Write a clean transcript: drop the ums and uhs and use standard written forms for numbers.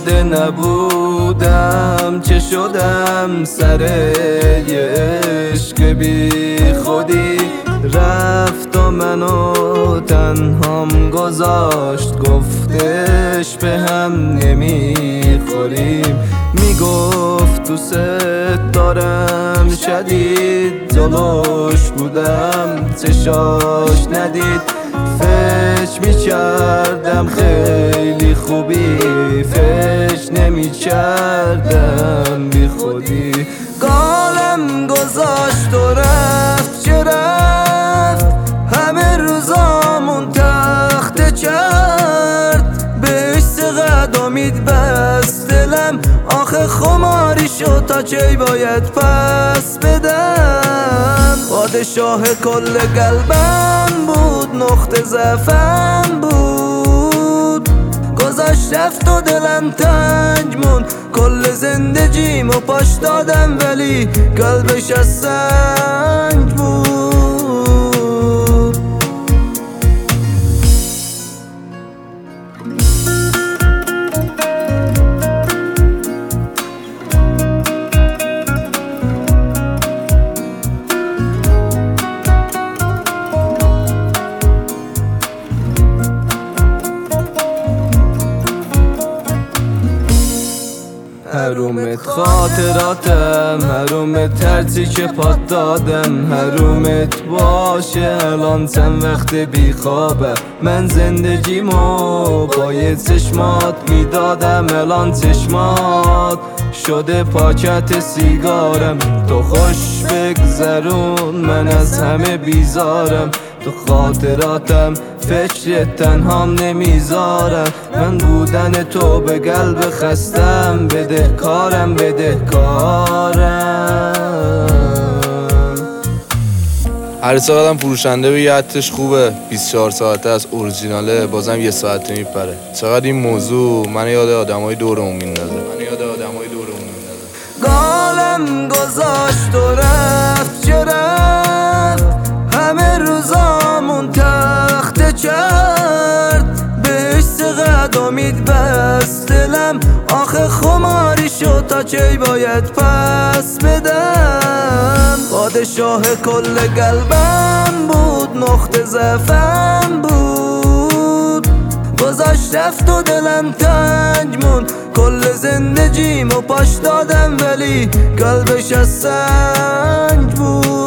آماده نبودم چه شدم سر یه عشق بی خودی رفت و منو تنهام گذاشت گفتش به هم نمیخوریم میگفت دوست دارم شدید جلوش بودم چشاش ندید فش میکردم خیلی خوبی فش نمیکردم بی خودی گالم گذاشت و رفت چه رفت همه روزامون تخته کرد بهش سقد امید بست دلم آخه خماری شد تا چی باید پس بدم پادشاه کل قلبم بود نقطه ضعفم بود گذاشت رفت و دلم تنگ مون کل زندگیم و پاش دادم ولی قلبش از سنگ بود حرومت خاطراتم حرومت ترسی که پات دادم حرومت باشه الان چند وقت بی خوابه من زندگیمو با یه چشمات میدادم الان چشمات شده پاکت سیگارم تو خوش بگذرون من از همه بیزارم تو خاطراتم فکر تنهام نمیذارم من بودن تو به قلب خستم بده کارم هر ساعتم فروشنده به یه حدش خوبه 24 ساعته از اورجیناله بازم یه ساعته میپره چقدر این موضوع من یاد آدمای دورمون میندازه گالم گذاشت و رفت چه رفت همه روزامون تخته کرد بهش سقد امید بست دلم آخه خماری شد تا چی باید پس بدم پادشاه کل قلبم بود نقطه ضعفم بود گذاشت رفت و دلم تنگ مون کل زندگیم و پاش دادم ولی قلبش از سنگ بود